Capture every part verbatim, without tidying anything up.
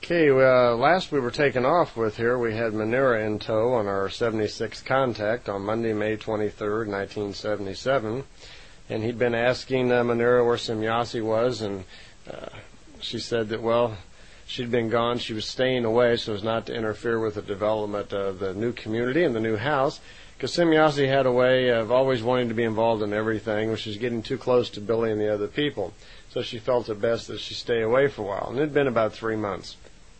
Okay, uh, last we were taken off with here, we had Manera in tow on our seventy-sixth contact on Monday, May twenty-third, nineteen seventy-seven. And he'd been asking uh, Manera where Semjase was, and uh, she said that, well, she'd been gone. She was staying away so as not to interfere with the development of the new community and the new house, because Semjase had a way of always wanting to be involved in everything, which is getting too close to Billy and the other people. So she felt it best that she stay away for a while. And it had been about three months.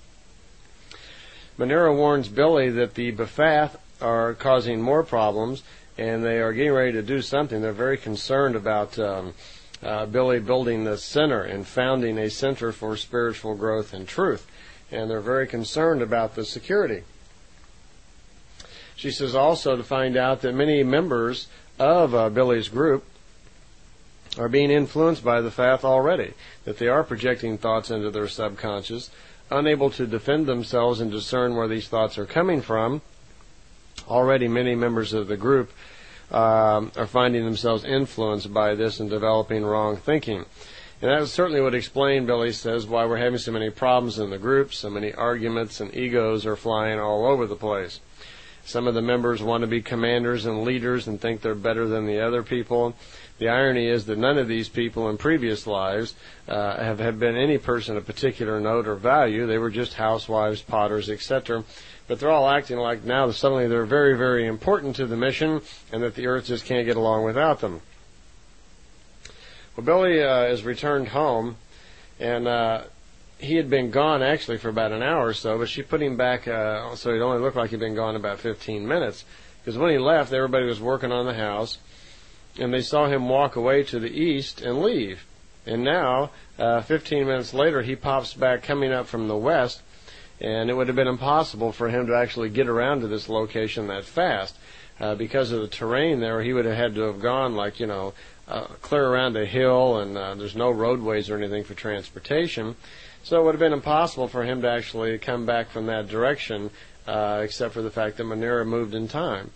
Manera warns Billy that the Befath are causing more problems, and they are getting ready to do something. They're very concerned about um, uh, Billy building the center and founding a center for spiritual growth and truth. And they're very concerned about the security. She says also to find out that many members of uh, Billy's group are being influenced by the Fath already, that they are projecting thoughts into their subconscious, unable to defend themselves and discern where these thoughts are coming from. Already many members of the group um, are finding themselves influenced by this and developing wrong thinking. And that certainly would explain, Billy says, why we're having so many problems in the group, so many arguments and egos are flying all over the place. Some of the members want to be commanders and leaders and think they're better than the other people. The irony is that none of these people in previous lives uh, have, have been any person of particular note or value. They were just housewives, potters, et cetera. But they're all acting like now that suddenly they're very, very important to the mission and that the earth just can't get along without them. Well, Billy uh, is returned home, and uh, he had been gone actually for about an hour or so, but she put him back uh, so it only looked like he'd been gone about fifteen minutes. Because when he left, everybody was working on the house, and they saw him walk away to the east and leave. And now, uh, fifteen minutes later, he pops back coming up from the west, and it would have been impossible for him to actually get around to this location that fast. Uh, because of the terrain there, he would have had to have gone like, you know, uh, clear around a hill, and uh, there's no roadways or anything for transportation. So it would have been impossible for him to actually come back from that direction, uh, except for the fact that Manera moved in time.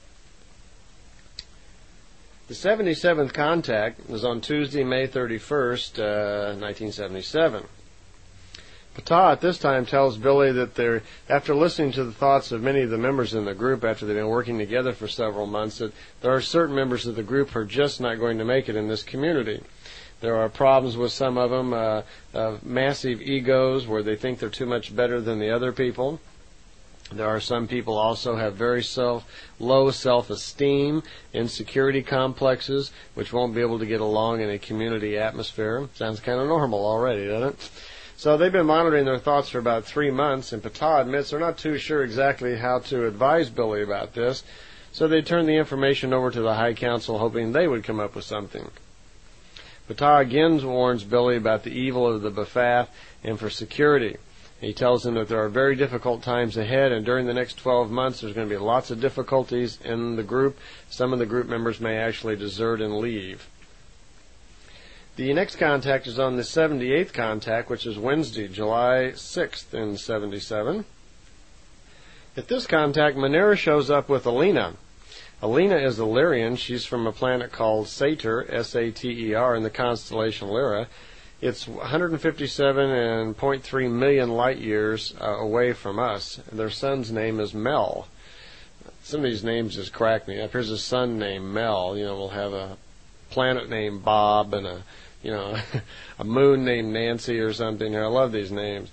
The seventy-seventh contact was on Tuesday, May thirty-first, uh, nineteen seventy-seven. Ptah at this time tells Billy that they're, after listening to the thoughts of many of the members in the group after they've been working together for several months, that there are certain members of the group who are just not going to make it in this community. There are problems with some of them, uh, uh, massive egos where they think they're too much better than the other people. There are some people also have very self, low self-esteem, insecurity complexes, which won't be able to get along in a community atmosphere. Sounds kind of normal already, doesn't it? So they've been monitoring their thoughts for about three months, and Ptah admits they're not too sure exactly how to advise Billy about this. So they turned the information over to the High Council, hoping they would come up with something. Ptah again warns Billy about the evil of the Befath and for security. He tells him that there are very difficult times ahead, and during the next twelve months there's going to be lots of difficulties in the group. Some of the group members may actually desert and leave. The next contact is on the seventy-eighth contact, which is Wednesday, July sixth in seventy-seven. At this contact, Manera shows up with Alina. Alina is a Lyrian. She's from a planet called Sater, S A T E R, in the constellation Lyra. It's one hundred fifty-seven point three million light years uh, away from us. Their son's name is Mel. Some of these names just crack me up. Here's a son named Mel. You know, we'll have a planet named Bob and a, you know, a moon named Nancy or something. I love these names.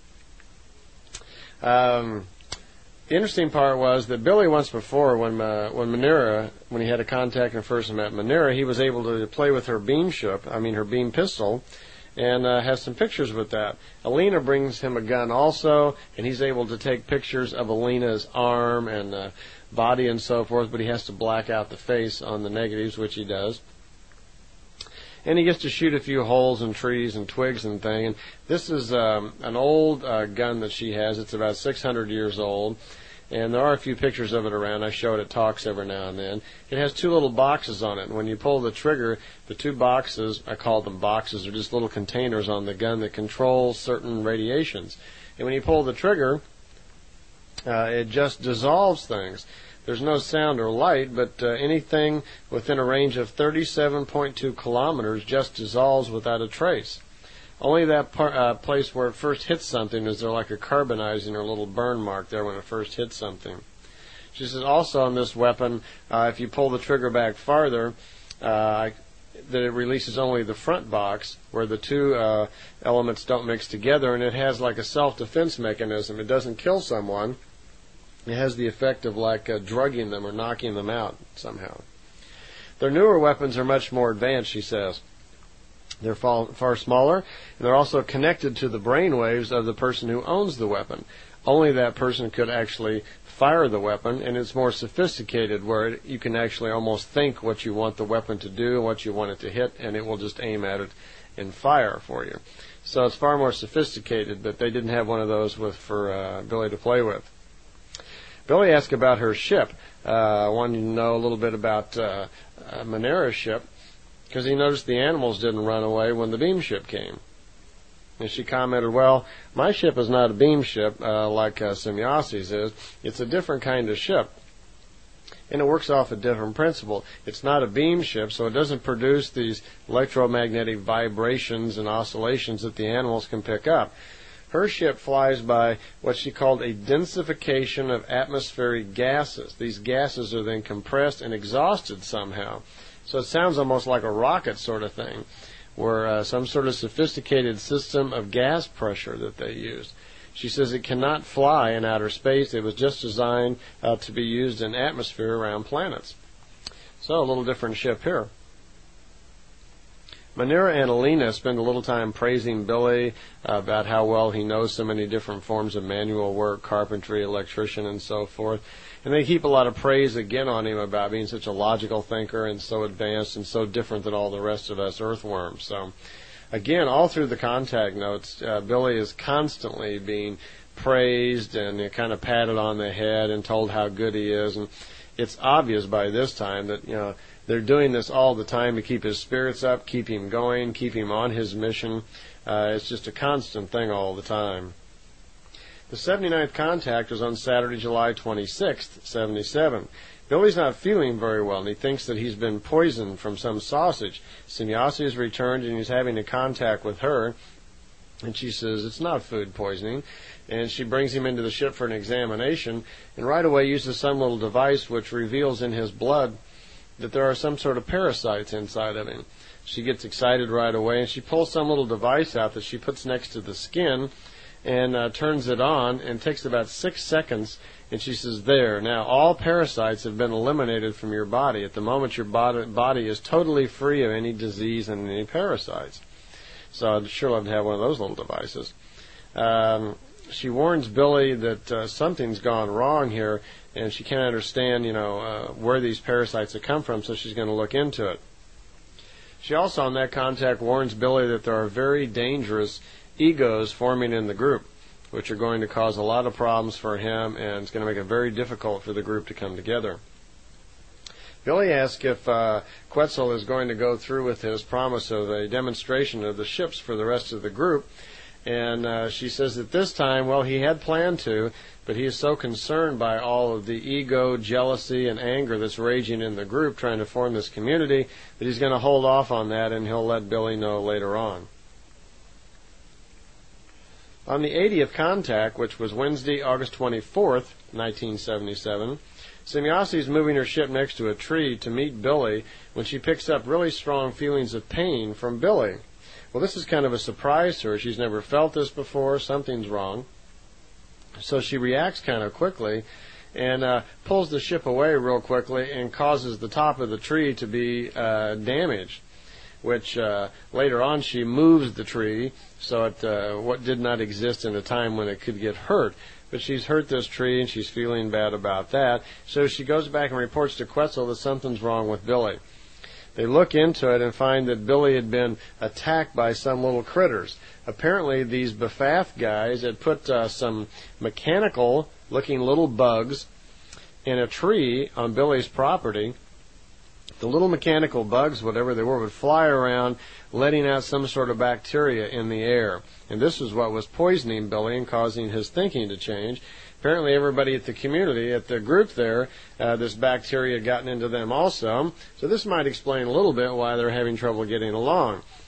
Um, the interesting part was that Billy once before, when uh, when Manera, when he had a contact and first met Manera, he was able to play with her beam ship, I mean her beam pistol, and uh, has some pictures with that. Alina brings him a gun also, and he's able to take pictures of Alina's arm and uh, body and so forth, but he has to black out the face on the negatives, which he does. And he gets to shoot a few holes in trees and twigs and thing. And this is um, an old uh, gun that she has. It's about six hundred years old. And there are a few pictures of it around. I show it at talks every now and then. It has two little boxes on it. And when you pull the trigger, the two boxes, I call them boxes, are just little containers on the gun that control certain radiations. And when you pull the trigger, uh, it just dissolves things. There's no sound or light, but uh, anything within a range of thirty-seven point two kilometers just dissolves without a trace. Only that par- uh, place where it first hits something is there like a carbonizing or a little burn mark there when it first hits something. She says also on this weapon, uh, if you pull the trigger back farther, uh, that it releases only the front box where the two uh, elements don't mix together, and it has like a self-defense mechanism. It doesn't kill someone. It has the effect of like uh, drugging them or knocking them out somehow. Their newer weapons are much more advanced, she says. They're far, far smaller, and they're also connected to the brain waves of the person who owns the weapon. Only that person could actually fire the weapon, and it's more sophisticated where it, you can actually almost think what you want the weapon to do and what you want it to hit, and it will just aim at it and fire for you. So it's far more sophisticated, but they didn't have one of those with for uh, Billy to play with. Billy asked about her ship. I uh, wanted to know a little bit about uh, uh, Manera's ship, because he noticed the animals didn't run away when the beam ship came. And she commented, well, my ship is not a beam ship uh, like uh, Semjas's is. It's a different kind of ship. And it works off a different principle. It's not a beam ship, so it doesn't produce these electromagnetic vibrations and oscillations that the animals can pick up. Her ship flies by what she called a densification of atmospheric gases. These gases are then compressed and exhausted somehow. So it sounds almost like a rocket sort of thing, where uh, some sort of sophisticated system of gas pressure that they used. She says it cannot fly in outer space. It was just designed uh, to be used in atmosphere around planets. So a little different ship here. Manera and Alina spend a little time praising Billy uh, about how well he knows so many different forms of manual work, carpentry, electrician, and so forth. And they keep a lot of praise again on him about being such a logical thinker and so advanced and so different than all the rest of us earthworms. So, again, all through the contact notes, uh, Billy is constantly being praised and uh, kind of patted on the head and told how good he is. And it's obvious by this time that, you know, they're doing this all the time to keep his spirits up, keep him going, keep him on his mission. Uh, it's just a constant thing all the time. The seventy-ninth contact was on Saturday, July twenty-sixth, seventy-seven. Billy's not feeling very well, and he thinks that he's been poisoned from some sausage. Semjase has returned, and he's having a contact with her, and she says it's not food poisoning. And she brings him into the ship for an examination, and right away uses some little device which reveals in his blood that there are some sort of parasites inside of him. She gets excited right away, and she pulls some little device out that she puts next to the skin and uh, turns it on, and takes about six seconds, and she says, there, now all parasites have been eliminated from your body. At the moment, your body, body is totally free of any disease and any parasites. So I'd sure love to have one of those little devices. Um, she warns Billy that uh, something's gone wrong here, and she can't understand, you know, uh, where these parasites have come from, so she's going to look into it. She also, on that contact, warns Billy that there are very dangerous egos forming in the group, which are going to cause a lot of problems for him, and it's going to make it very difficult for the group to come together. Billy asks if uh, Quetzal is going to go through with his promise of a demonstration of the ships for the rest of the group, and uh, she says that this time, well, he had planned to, but he is so concerned by all of the ego, jealousy, and anger that's raging in the group trying to form this community that he's going to hold off on that, and he'll let Billy know later on. On the eightieth contact, which was Wednesday, August twenty-fourth, nineteen seventy-seven, Semjase is moving her ship next to a tree to meet Billy when she picks up really strong feelings of pain from Billy. Well, this is kind of a surprise to her. She's never felt this before. Something's wrong. So she reacts kind of quickly and uh, pulls the ship away real quickly and causes the top of the tree to be uh, damaged, which uh, later on she moves the tree so it uh, what did not exist in a time when it could get hurt. But she's hurt this tree, and she's feeling bad about that. So she goes back and reports to Quetzal that something's wrong with Billy. They look into it and find that Billy had been attacked by some little critters. Apparently, these Befath guys had put uh, some mechanical-looking little bugs in a tree on Billy's property. The little mechanical bugs, whatever they were, would fly around, letting out some sort of bacteria in the air. And this was what was poisoning Billy and causing his thinking to change. Apparently everybody at the community, at the group there, uh, this bacteria had gotten into them also. So this might explain a little bit why they're having trouble getting along.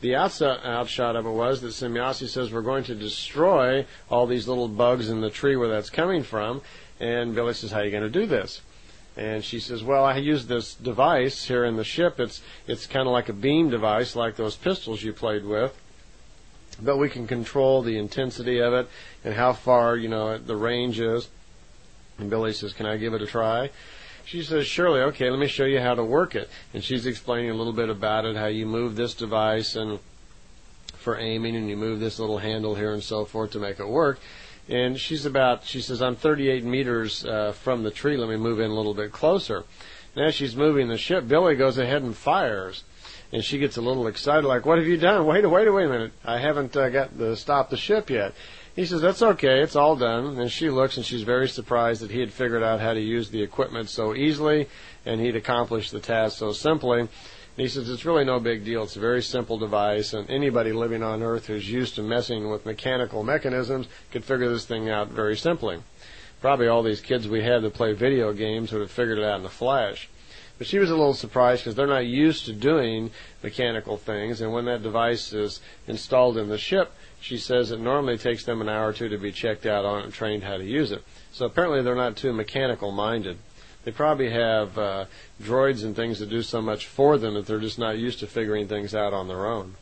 The outshot of it was that Semjase says, we're going to destroy all these little bugs in the tree where that's coming from. And Billy says, how are you going to do this? And she says, well, I use this device here in the ship. It's it's kind of like a beam device, like those pistols you played with. But we can control the intensity of it and how far, you know, the range is. And Billy says, can I give it a try? She says, surely, okay, let me show you how to work it. And she's explaining a little bit about it, how you move this device and for aiming, and you move this little handle here and so forth to make it work. And she's about, she says, I'm thirty-eight meters uh, from the tree. Let me move in a little bit closer. And as she's moving the ship, Billy goes ahead and fires. And she gets a little excited, like, what have you done? Wait, wait, wait a minute. I haven't uh, got to stop the ship yet. He says, that's okay. It's all done. And she looks, and she's very surprised that he had figured out how to use the equipment so easily, and he'd accomplished the task so simply. And he says, it's really no big deal. It's a very simple device, and anybody living on Earth who's used to messing with mechanical mechanisms could figure this thing out very simply. Probably all these kids we had that play video games would have figured it out in a flash. But she was a little surprised because they're not used to doing mechanical things, and when that device is installed in the ship, she says it normally takes them an hour or two to be checked out on it and trained how to use it. So apparently they're not too mechanical minded. They probably have uh, droids and things that do so much for them that they're just not used to figuring things out on their own.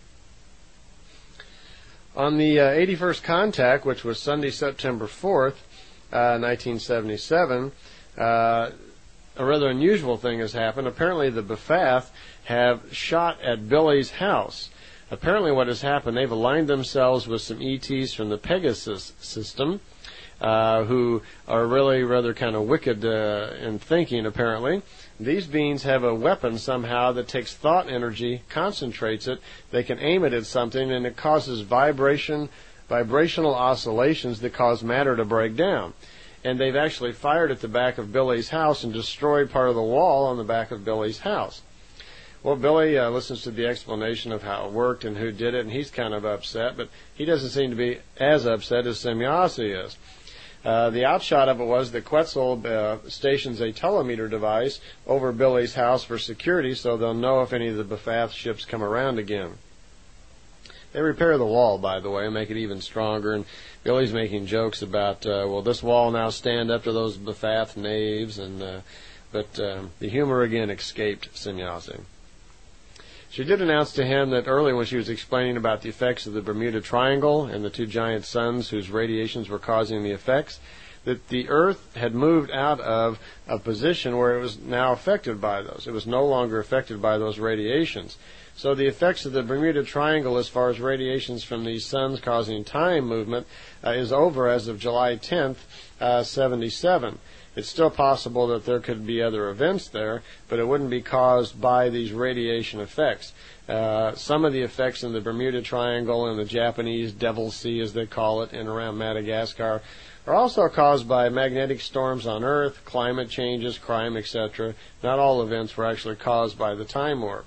On the uh, eighty-first contact, which was Sunday, September fourth, uh, nineteen seventy-seven, uh, a rather unusual thing has happened. Apparently the B'Phath have shot at Billy's house. Apparently what has happened, they've aligned themselves with some E Ts from the Pegasus system, uh, who are really rather kind of wicked uh, in thinking, apparently. These beings have a weapon somehow that takes thought energy, concentrates it, they can aim it at something, and it causes vibration, vibrational oscillations that cause matter to break down. And they've actually fired at the back of Billy's house and destroyed part of the wall on the back of Billy's house. Well, Billy uh, listens to the explanation of how it worked and who did it, and he's kind of upset, but he doesn't seem to be as upset as Semjase is. Uh, the outshot of it was that Quetzal uh, stations a telemeter device over Billy's house for security, so they'll know if any of the B'Phath ships come around again. They repair the wall, by the way, and make it even stronger, and Billy's making jokes about, uh, will this wall now stand up to those B'Phath knaves? And uh, but uh, the humor again escaped Semjase. She did announce to him that earlier when she was explaining about the effects of the Bermuda Triangle and the two giant suns whose radiations were causing the effects, that the Earth had moved out of a position where it was now affected by those. It was no longer affected by those radiations. So the effects of the Bermuda Triangle as far as radiations from these suns causing time movement uh, is over as of July tenth, uh, seventy-seven. It's still possible that there could be other events there, but it wouldn't be caused by these radiation effects. Uh, some of the effects in the Bermuda Triangle and the Japanese Devil Sea, as they call it, and around Madagascar, are also caused by magnetic storms on Earth, climate changes, crime, et cetera. Not all events were actually caused by the time warp.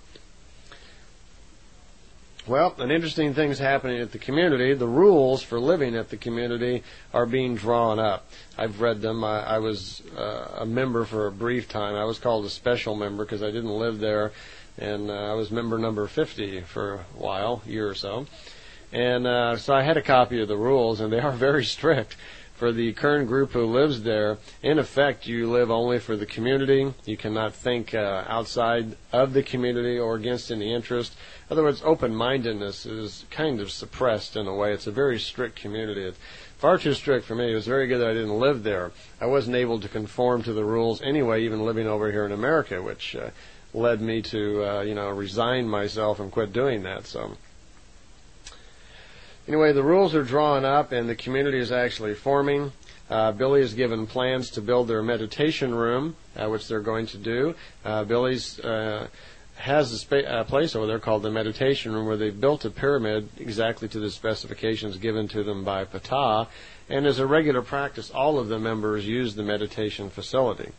Well, an interesting thing's happening at the community. The rules for living at the community are being drawn up. I've read them. I, I was uh, a member for a brief time. I was called a special member because I didn't live there, and uh, I was member number fifty for a while, a year or so. And uh, so I had a copy of the rules, and they are very strict. For the current group who lives there, in effect, you live only for the community. You cannot think uh, outside of the community or against any interest. In other words, open-mindedness is kind of suppressed in a way. It's a very strict community. It's far too strict for me. It was very good that I didn't live there. I wasn't able to conform to the rules anyway, even living over here in America, which uh, led me to, uh, you know, resign myself and quit doing that. So. Anyway, the rules are drawn up, and the community is actually forming. Uh, Billy is given plans to build their meditation room, uh, which they're going to do. Uh, Billy's uh, has a spa- uh, place over there called the meditation room, where they've built a pyramid exactly to the specifications given to them by Ptah. And as a regular practice, all of the members use the meditation facility.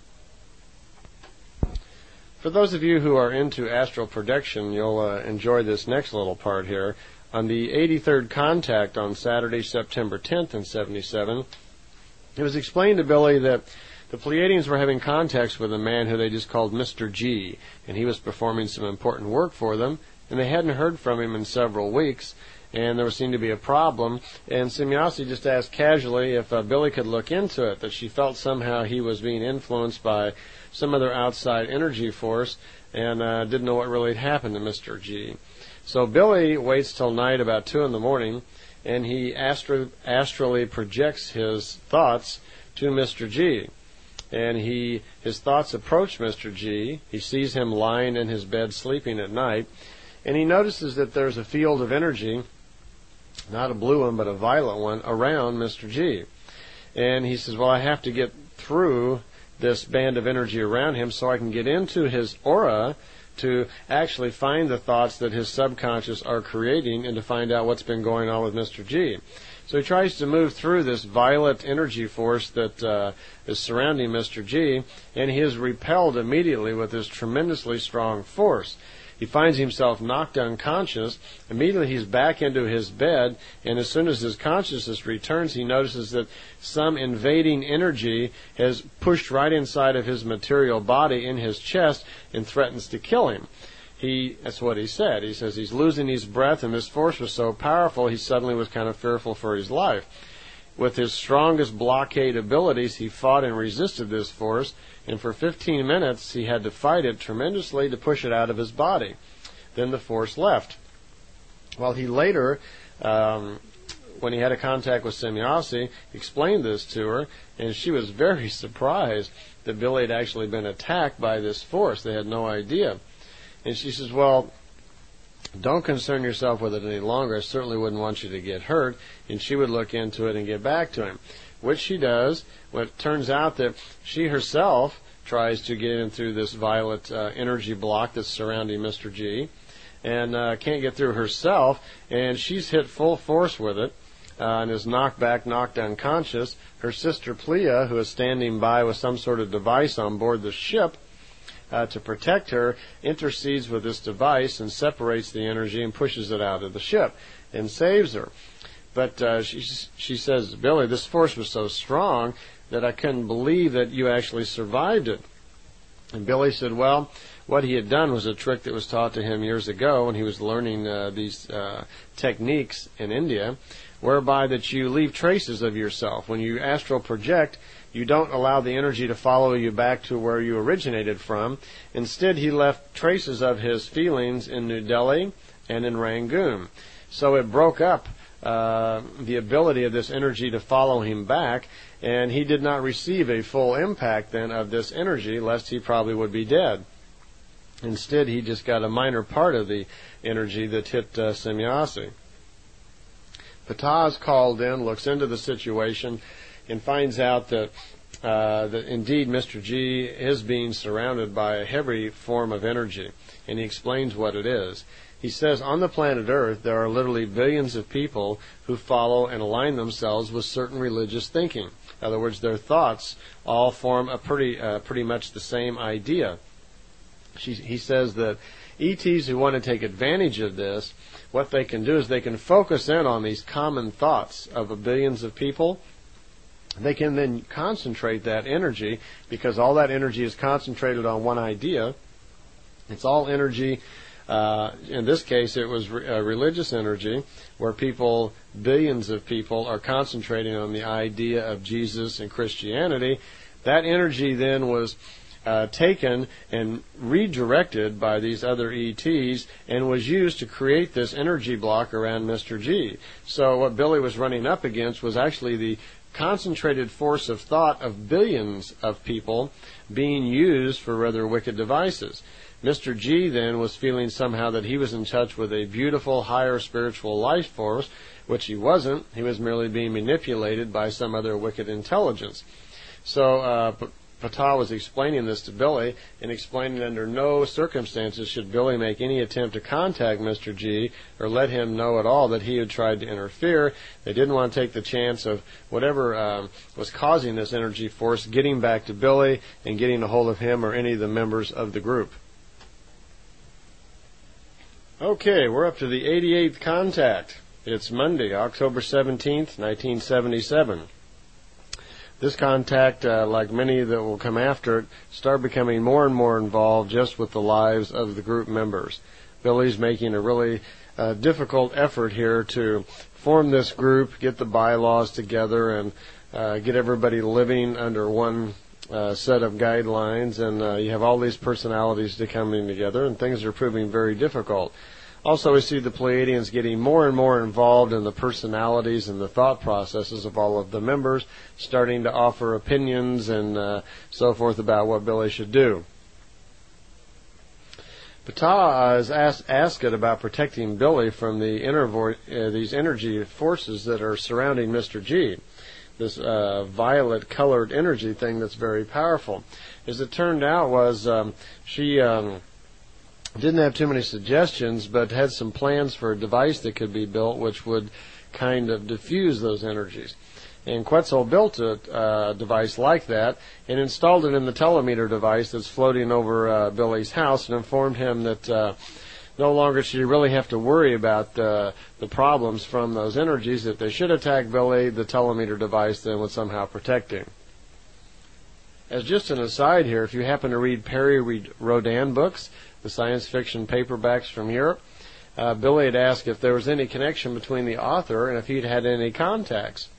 For those of you who are into astral projection, you'll uh, enjoy this next little part here. On the eighty-third contact on Saturday, September tenth in seventy-seven, it was explained to Billy that the Pleiadians were having contacts with a man who they just called Mister G, and he was performing some important work for them, and they hadn't heard from him in several weeks, and there seemed to be a problem. And Semjase just asked casually if uh, Billy could look into it, that she felt somehow he was being influenced by some other outside energy force, and uh, didn't know what really had happened to Mister G. So Billy waits till night, about two in the morning, and he astro- astrally projects his thoughts to Mister G. And he his thoughts approach Mister G. He sees him lying in his bed sleeping at night, and he notices that there's a field of energy, not a blue one, but a violet one, around Mister G. And he says, well, I have to get through this band of energy around him so I can get into his aura to actually find the thoughts that his subconscious are creating and to find out what's been going on with Mister G. So he tries to move through this violet energy force that uh, is surrounding Mister G, and he is repelled immediately with this tremendously strong force. He finds himself knocked unconscious. Immediately he's back into his bed, and as soon as his consciousness returns, he notices that some invading energy has pushed right inside of his material body in his chest and threatens to kill him. He, that's what he said. He says he's losing his breath, and this force was so powerful he suddenly was kind of fearful for his life. With his strongest blockade abilities, he fought and resisted this force, and for fifteen minutes he had to fight it tremendously to push it out of his body. Then the force left. Well, he later, um, when he had a contact with Semjase, explained this to her, and she was very surprised that Billy had actually been attacked by this force. They had no idea. And she says, well, don't concern yourself with it any longer. I certainly wouldn't want you to get hurt. And she would look into it and get back to him, which she does. Well, it turns out that she herself tries to get in through this violet uh, energy block that's surrounding Mister G, and uh, can't get through herself, and she's hit full force with it uh, and is knocked back, knocked unconscious. Her sister Plea, who is standing by with some sort of device on board the ship, Uh, to protect her, intercedes with this device and separates the energy and pushes it out of the ship and saves her. But uh, she she says, Billy, this force was so strong that I couldn't believe that you actually survived it. And Billy said, well, what he had done was a trick that was taught to him years ago when he was learning uh, these uh, techniques in India, whereby that you leave traces of yourself. When you astral project, you don't allow the energy to follow you back to where you originated from. Instead, he left traces of his feelings in New Delhi and in Rangoon. So it broke up uh, the ability of this energy to follow him back, and he did not receive a full impact then of this energy, lest he probably would be dead. Instead, he just got a minor part of the energy that hit uh, Semjase. Ptah is called in, looks into the situation, and finds out that, uh, that indeed Mister G is being surrounded by a heavy form of energy, and he explains what it is. He says on the planet Earth there are literally billions of people who follow and align themselves with certain religious thinking. In other words, their thoughts all form a pretty, uh, pretty much the same idea. She, he says that E Ts who want to take advantage of this, what they can do is they can focus in on these common thoughts of a billions of people. They can then concentrate that energy, because all that energy is concentrated on one idea. It's all energy. Uh, in this case, it was re- uh, religious energy, where people, billions of people, are concentrating on the idea of Jesus and Christianity. That energy then was uh, taken and redirected by these other E Ts and was used to create this energy block around Mister G. So what Billy was running up against was actually the concentrated force of thought of billions of people being used for rather wicked devices. Mister G then was feeling somehow that he was in touch with a beautiful higher spiritual life force, which he wasn't. He was merely being manipulated by some other wicked intelligence. So uh, Ptah was explaining this to Billy, and explaining under no circumstances should Billy make any attempt to contact Mister G or let him know at all that he had tried to interfere. They didn't want to take the chance of whatever um, was causing this energy force getting back to Billy and getting a hold of him or any of the members of the group. Okay, we're up to the eighty-eighth contact. It's Monday, October seventeenth, nineteen seventy-seven. This contact, uh, like many that will come after it, start becoming more and more involved just with the lives of the group members. Billy's making a really uh, difficult effort here to form this group, get the bylaws together, and uh, get everybody living under one uh, set of guidelines. And uh, you have all these personalities to coming together, and things are proving very difficult. Also, we see the Pleiadians getting more and more involved in the personalities and the thought processes of all of the members, starting to offer opinions and uh, so forth about what Billy should do. Ptah is asked, asked about protecting Billy from the inner vo- uh, these energy forces that are surrounding Mister G, this uh, violet-colored energy thing that's very powerful. As it turned out, was um, she... Um, didn't have too many suggestions, but had some plans for a device that could be built which would kind of diffuse those energies. And Quetzal built a uh, device like that and installed it in the telemeter device that's floating over uh, Billy's house, and informed him that uh, no longer should he really have to worry about uh, the problems from those energies. If they should attack Billy, the telemeter device then would somehow protect him. As just an aside here, if you happen to read Perry Rhodan books, the science fiction paperbacks from Europe, uh, Billy had asked if there was any connection between the author and if he'd had any contacts.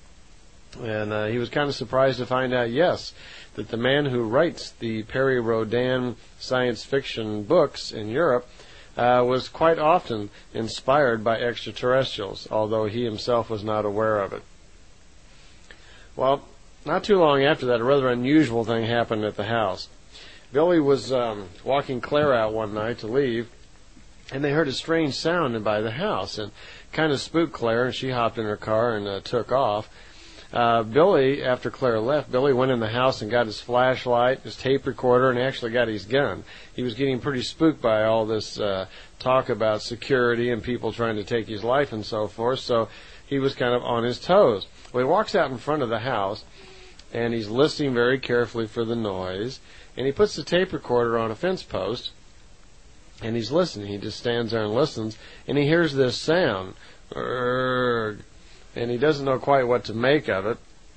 And uh, he was kind of surprised to find out, yes, that the man who writes the Perry Rhodan science fiction books in Europe uh, was quite often inspired by extraterrestrials, although he himself was not aware of it. Well, not too long after that, a rather unusual thing happened at the house. Billy was um, walking Claire out one night to leave, and they heard a strange sound by the house, and kind of spooked Claire, and she hopped in her car and uh, took off. Uh, Billy, after Claire left, Billy went in the house and got his flashlight, his tape recorder, and actually got his gun. He was getting pretty spooked by all this uh, talk about security and people trying to take his life and so forth, so he was kind of on his toes. Well, he walks out in front of the house, and he's listening very carefully for the noise. And he puts the tape recorder on a fence post, and he's listening. He just stands there and listens, and he hears this sound, Merg, and he doesn't know quite what to make of it,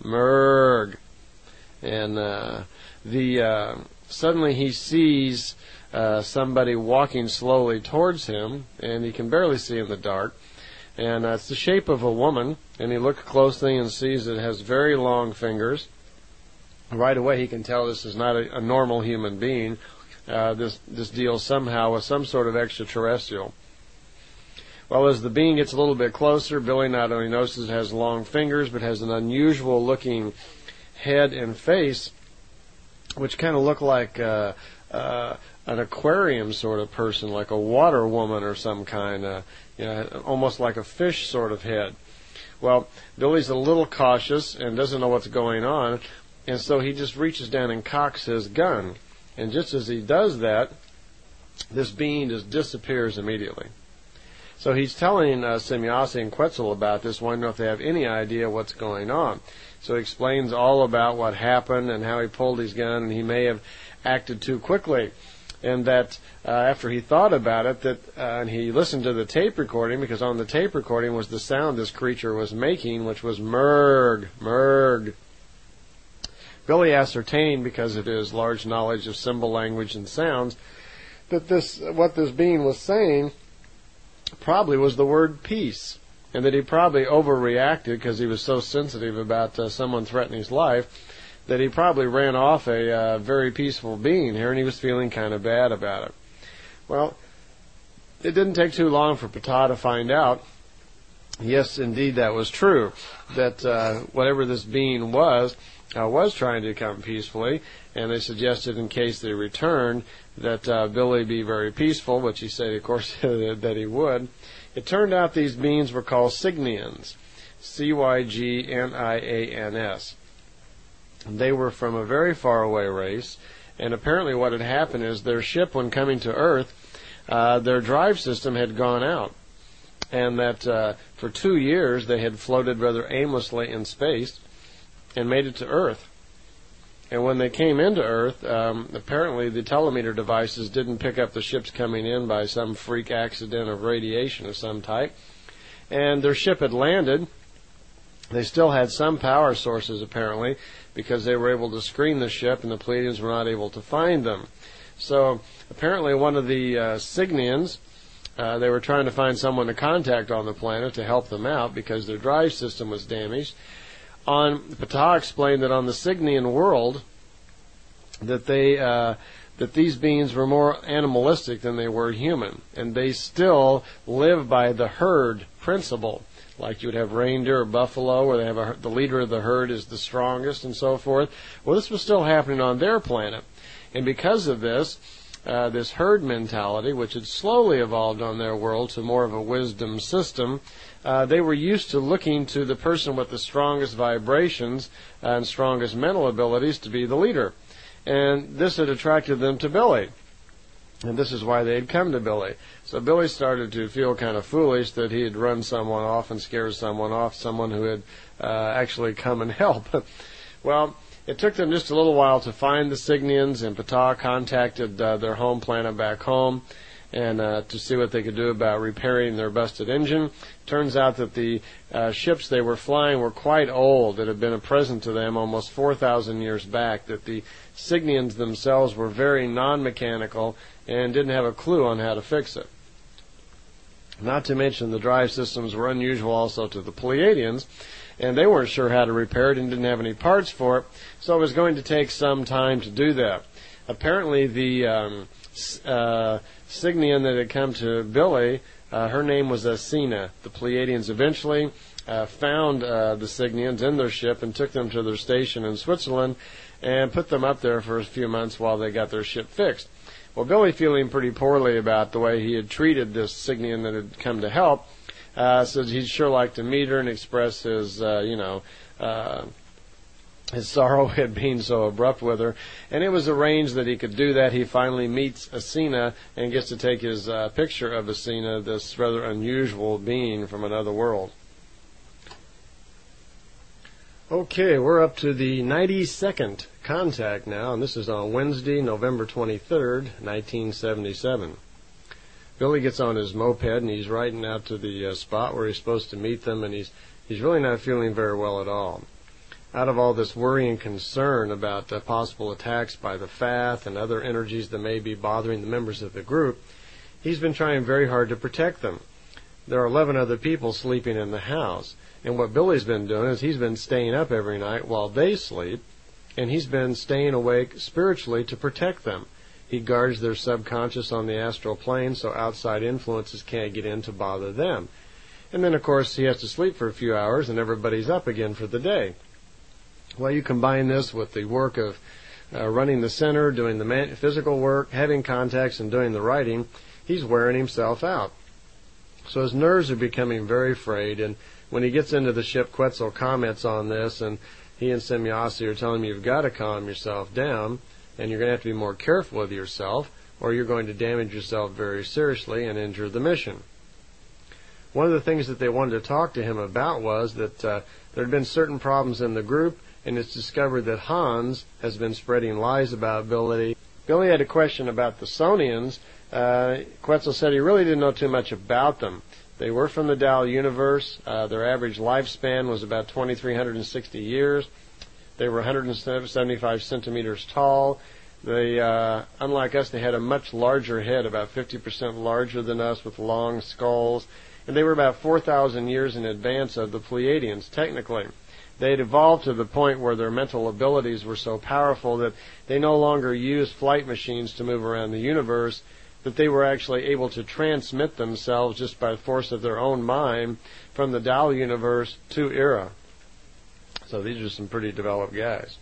Merg. And uh, the uh, suddenly he sees uh, somebody walking slowly towards him, and he can barely see in the dark. And uh, it's the shape of a woman, and he looks closely and sees it has very long fingers. Right away he can tell this is not a, a normal human being. Uh, this this deals somehow with some sort of extraterrestrial. Well, as the being gets a little bit closer, Billy not only notices it has long fingers, but has an unusual looking head and face, which kind of look like uh, uh, an aquarium sort of person, like a water woman or some kind, uh, you know, almost like a fish sort of head. Well, Billy's a little cautious and doesn't know what's going on, and so he just reaches down and cocks his gun. And just as he does that, this being just disappears immediately. So he's telling uh, Semjase and Quetzal about this, wanting to know if they have any idea what's going on. So he explains all about what happened and how he pulled his gun, and he may have acted too quickly. And that uh, after he thought about it, that uh, and he listened to the tape recording, because on the tape recording was the sound this creature was making, which was Merg, Merg. Billy ascertained, because of his large knowledge of symbol language and sounds, that this what this being was saying probably was the word peace, and that he probably overreacted because he was so sensitive about uh, someone threatening his life, that he probably ran off a uh, very peaceful being here, and he was feeling kind of bad about it. Well, it didn't take too long for Ptah to find out, yes, indeed, that was true, that uh, whatever this being was, Uh, was trying to come peacefully, and they suggested in case they returned that uh, Billy be very peaceful, which he said, of course, that he would. It turned out these beings were called Cygnians, C Y G N I A N S. They were from a very far away race, and apparently what had happened is their ship, when coming to Earth, uh, their drive system had gone out, and that uh, for two years they had floated rather aimlessly in space and made it to Earth. And when they came into Earth, um, apparently the telemeter devices didn't pick up the ships coming in by some freak accident of radiation of some type. And their ship had landed. They still had some power sources, apparently, because they were able to screen the ship, and the Pleiadians were not able to find them. So apparently one of the uh, Cygnians Uh, they were trying to find someone to contact on the planet to help them out because their drive system was damaged. On Ptah explained that on the Cygnian world, that they uh, that these beings were more animalistic than they were human, and they still live by the herd principle. Like you would have reindeer or buffalo, where they have a, the leader of the herd is the strongest, and so forth. Well, this was still happening on their planet, and because of this. Uh, this herd mentality, which had slowly evolved on their world to more of a wisdom system, uh, they were used to looking to the person with the strongest vibrations and strongest mental abilities to be the leader. And this had attracted them to Billy. And this is why they had come to Billy. So Billy started to feel kind of foolish that he had run someone off and scared someone off, someone who had uh, actually come and help. Well, it took them just a little while to find the Cygnians, and Ptah contacted uh, their home planet back home and uh, to see what they could do about repairing their busted engine. Turns out that the uh, ships they were flying were quite old. It had been a present to them almost four thousand years back, that the Cygnians themselves were very non-mechanical and didn't have a clue on how to fix it. Not to mention the drive systems were unusual also to the Pleiadians, and they weren't sure how to repair it and didn't have any parts for it, so it was going to take some time to do that. Apparently the um, uh, Cygnian that had come to Billy, uh, her name was Asina. The Pleiadians eventually uh, found uh, the Cygnians in their ship and took them to their station in Switzerland and put them up there for a few months while they got their ship fixed. Well, Billy, feeling pretty poorly about the way he had treated this Cygnian that had come to help, Uh, says he'd sure like to meet her and express his, uh, you know, uh, his sorrow at being so abrupt with her. And it was arranged that he could do that. He finally meets Asina and gets to take his uh, picture of Asina, this rather unusual being from another world. Okay, we're up to the ninety-second contact now, and this is on Wednesday, November twenty-third, nineteen seventy-seven. Billy gets on his moped and he's riding out to the uh, spot where he's supposed to meet them, and he's he's really not feeling very well at all. Out of all this worry and concern about uh, possible attacks by the Fath and other energies that may be bothering the members of the group, he's been trying very hard to protect them. There are eleven other people sleeping in the house, and what Billy's been doing is he's been staying up every night while they sleep, and he's been staying awake spiritually to protect them. He guards their subconscious on the astral plane so outside influences can't get in to bother them. And then, of course, he has to sleep for a few hours and everybody's up again for the day. Well, you combine this with the work of uh, running the center, doing the man- physical work, having contacts, and doing the writing, he's wearing himself out. So his nerves are becoming very frayed, and when he gets into the ship, Quetzal comments on this, and he and Semjase are telling him, you've got to calm yourself down, and you're going to have to be more careful with yourself, or you're going to damage yourself very seriously and injure the mission. One of the things that they wanted to talk to him about was that uh, there had been certain problems in the group, and it's discovered that Hans has been spreading lies about Billy. Billy had a question about the Sonians. Uh, Quetzal said he really didn't know too much about them. They were from the Tao universe. Uh, their average lifespan was about two thousand three hundred sixty years. They were one hundred seventy-five centimeters tall. They, uh, unlike us, they had a much larger head, about fifty percent larger than us, with long skulls. And they were about four thousand years in advance of the Pleiadians, technically. They had evolved to the point where their mental abilities were so powerful that they no longer used flight machines to move around the universe, that they were actually able to transmit themselves just by force of their own mind from the Tao universe to Era. So these are some pretty developed guys.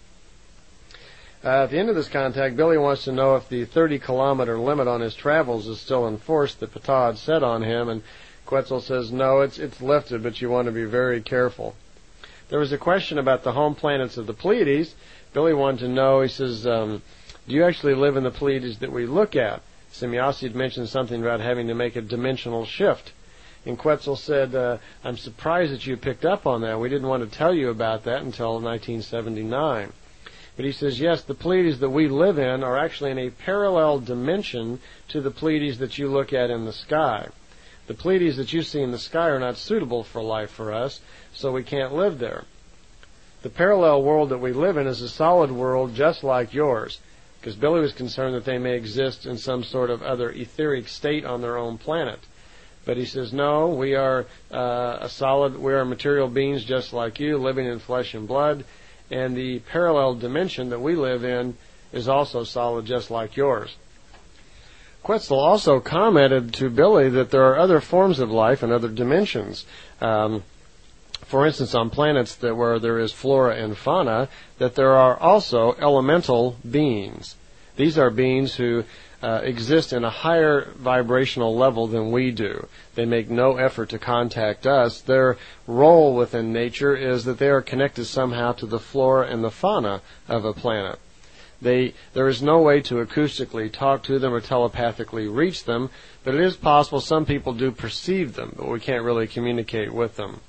Uh, at the end of this contact, Billy wants to know if the thirty kilometer limit on his travels is still enforced that Ptah had set on him, and Quetzal says, no, it's it's lifted, but you want to be very careful. There was a question about the home planets of the Pleiades. Billy wanted to know, he says, um, do you actually live in the Pleiades that we look at? Semjase had mentioned something about having to make a dimensional shift. And Quetzal said, uh, I'm surprised that you picked up on that. We didn't want to tell you about that until nineteen seventy-nine. But he says, yes, the Pleiades that we live in are actually in a parallel dimension to the Pleiades that you look at in the sky. The Pleiades that you see in the sky are not suitable for life for us, so we can't live there. The parallel world that we live in is a solid world just like yours, because Billy was concerned that they may exist in some sort of other etheric state on their own planet. But he says, no, we are uh, a solid, we are material beings just like you, living in flesh and blood, and the parallel dimension that we live in is also solid just like yours. Quetzal also commented to Billy that there are other forms of life and other dimensions. Um, for instance, on planets that where there is flora and fauna, that there are also elemental beings. These are beings who uh, exist in a higher vibrational level than we do. They make no effort to contact us. Their role within nature is that they are connected somehow to the flora and the fauna of a planet. They, there is no way to acoustically talk to them or telepathically reach them, but it is possible some people do perceive them, but we can't really communicate with them.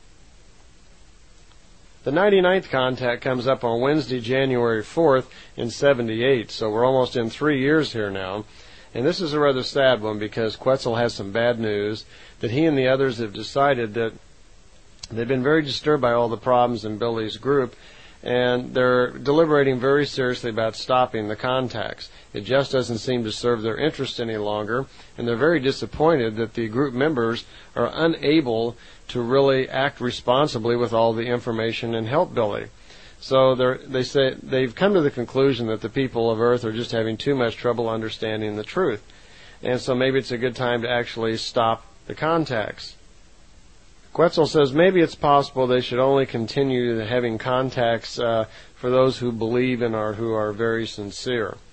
The ninety-ninth contact comes up on Wednesday, January fourth in seventy-eight, so we're almost in three years here now. And this is a rather sad one because Quetzal has some bad news that he and the others have decided that they've been very disturbed by all the problems in Billy's group, and they're deliberating very seriously about stopping the contacts. It just doesn't seem to serve their interest any longer, and they're very disappointed that the group members are unable to really act responsibly with all the information and help Billy. So they're, they say they've come to the conclusion that the people of Earth are just having too much trouble understanding the truth. And so maybe it's a good time to actually stop the contacts. Quetzal says maybe it's possible they should only continue having contacts uh, for those who believe and are who are very sincere.